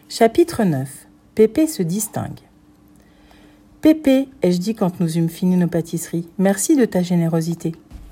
Chapitre 9. Pépé se distingue. Pépé, ai-je dit quand nous eûmes fini nos pâtisseries, merci de ta générosité.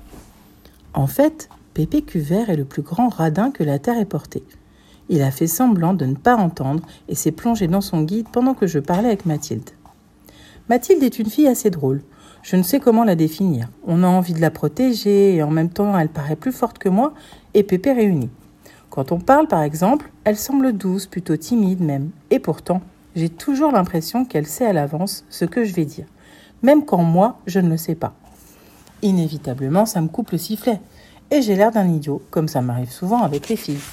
En fait, Pépé Cuvert est le plus grand radin que la terre ait porté. Il a fait semblant de ne pas entendre et s'est plongé dans son guide pendant que je parlais avec Mathilde. Mathilde est une fille assez drôle. Je ne sais comment la définir. On a envie de la protéger et en même temps elle paraît plus forte que moi et Pépé réunie. Quand on parle par exemple, elle semble douce, plutôt timide même. Et pourtant, j'ai toujours l'impression qu'elle sait à l'avance ce que je vais dire. Même quand moi, je ne le sais pas. Inévitablement, ça me coupe le sifflet. Et j'ai l'air d'un idiot, comme ça m'arrive souvent avec les filles.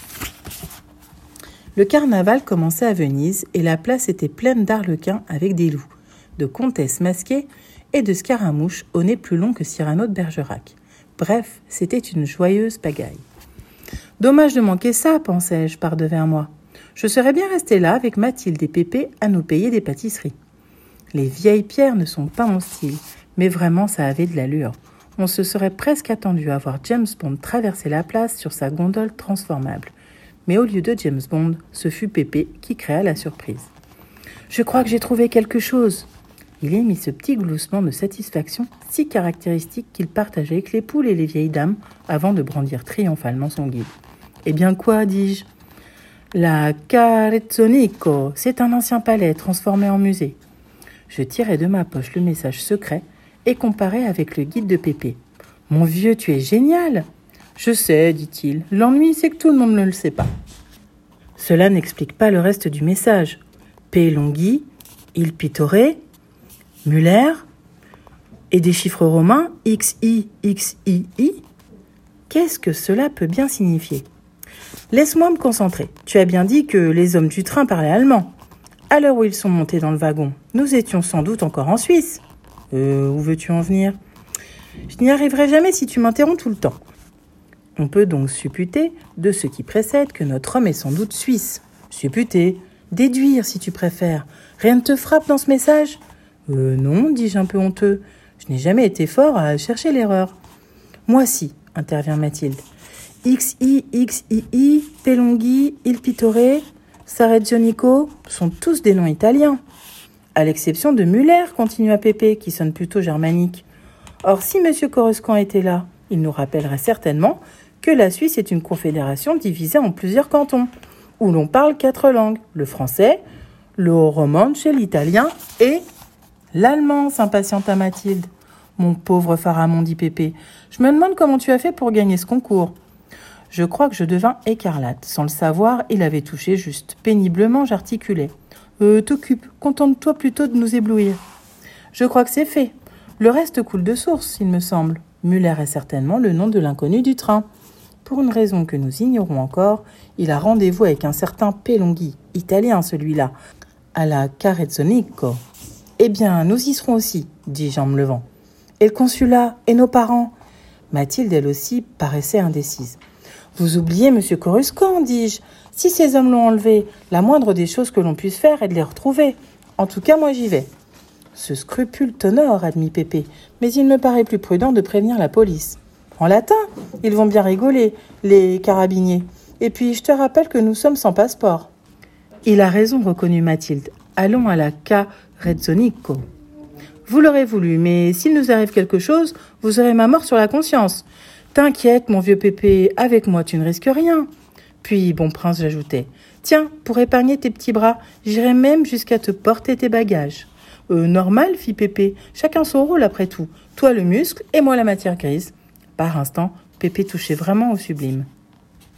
Le carnaval commençait à Venise et la place était pleine d'arlequins avec des loups, de comtesses masquées et de scaramouches au nez plus long que Cyrano de Bergerac. Bref, c'était une joyeuse pagaille. Dommage de manquer ça, pensais-je par-devers moi. Je serais bien restée là avec Mathilde et Pépé à nous payer des pâtisseries. Les vieilles pierres ne sont pas mon style, mais vraiment ça avait de l'allure. On se serait presque attendu à voir James Bond traverser la place sur sa gondole transformable. Mais au lieu de James Bond, ce fut Pépé qui créa la surprise. « Je crois que j'ai trouvé quelque chose !» Il émit ce petit gloussement de satisfaction si caractéristique qu'il partageait avec les poules et les vieilles dames avant de brandir triomphalement son guide. « Eh bien quoi, dis-je ? La Carrezzonico, c'est un ancien palais transformé en musée. » Je tirai de ma poche le message secret et comparai avec le guide de Pépé. « Mon vieux, tu es génial !»« Je sais, dit-il. L'ennui, c'est que tout le monde ne le sait pas. » Cela n'explique pas le reste du message. P. Longhi, Il Pittore, Muller, et des chiffres romains XI, XII. Qu'est-ce que cela peut bien signifier ? Laisse-moi me concentrer. Tu as bien dit que les hommes du train parlaient allemand. À l'heure où ils sont montés dans le wagon, nous étions sans doute encore en Suisse. Où veux-tu en venir ? Je n'y arriverai jamais si tu m'interromps tout le temps. On peut donc supputer, de ce qui précède, que notre homme est sans doute suisse. Supputer, déduire si tu préfères. Rien ne te frappe dans ce message ? Non, dis-je un peu honteux. Je n'ai jamais été fort à chercher l'erreur. Moi si, intervient Mathilde. XI, XII, Pelonghi, Il Pittore, Sarrezzonico sont tous des noms italiens. À l'exception de Muller, continua Pépé, qui sonne plutôt germanique. Or, si M. Coruscant était là, il nous rappellerait certainement que la Suisse est une confédération divisée en plusieurs cantons, où l'on parle 4 langues, le français, le romanche, l'italien et l'allemand, s'impatienta Mathilde. Mon pauvre Pharamond, dit Pépé, je me demande comment tu as fait pour gagner ce concours. Je crois que je devins écarlate. Sans le savoir, il avait touché juste. Péniblement, j'articulais. T'occupe, contente-toi plutôt de nous éblouir. Je crois que c'est fait. Le reste coule de source, il me semble. Muller est certainement le nom de l'inconnu du train. Pour une raison que nous ignorons encore, il a rendez-vous avec un certain Pelonghi, italien celui-là, à la Carrezzonico. Eh bien, nous y serons aussi, dis-je en me levant. Et le consulat, et nos parents ? Mathilde, elle aussi, paraissait indécise. Vous oubliez M. Coruscant, dis-je. Si ces hommes l'ont enlevé, la moindre des choses que l'on puisse faire est de les retrouver. En tout cas, moi j'y vais. Ce scrupule t'honore, admit Pépé, mais il me paraît plus prudent de prévenir la police. En latin, ils vont bien rigoler, les carabiniers. Et puis, je te rappelle que nous sommes sans passeport. Il a raison, reconnut Mathilde. Allons à la Carrezzonico. Vous l'aurez voulu, mais s'il nous arrive quelque chose, vous aurez ma mort sur la conscience. T'inquiète, mon vieux Pépé, avec moi tu ne risques rien. Puis, bon prince, j'ajoutais, tiens, pour épargner tes petits bras, j'irai même jusqu'à te porter tes bagages. Normal, fit Pépé, chacun son rôle après tout. Toi le muscle et moi la matière grise. Par instant, Pépé touchait vraiment au sublime.